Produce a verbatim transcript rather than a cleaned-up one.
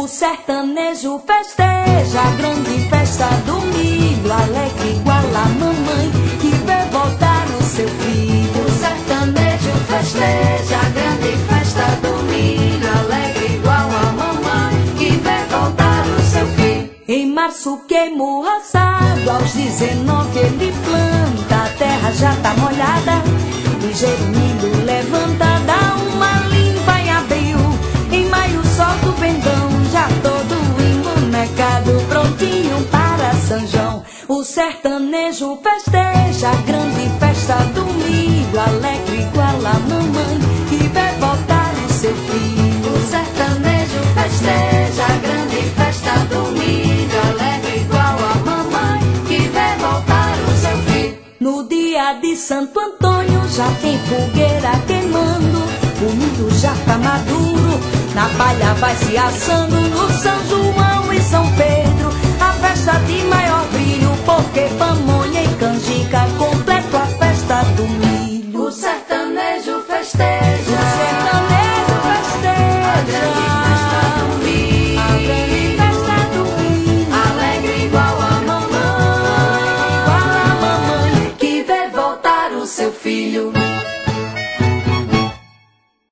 O sertanejo festeja a grande festa do milho, alegre igual a mamãe que vê voltar o seu filho. O sertanejo festeja a grande festa do milho, alegre igual a mamãe que vê voltar o seu filho. Em março queima o roçado, aos dezenove ele planta, a terra já tá molhada, ligeiro milho levanta, dá uma limpa em abril, em maio solta o pendão, já todo embonecado, prontinho para São João. O sertanejo festeja a grande festa do milho, alegre igual a mamãe que vê voltar o seu filho. O sertanejo festeja a grande festa do milho, alegre igual a mamãe que vê voltar o seu filho. No dia de Santo Antônio já tem fogueira queimando, o milho já tá maduro, na palha vai se assando. No São João e São Pedro, a festa de maior brilho, porque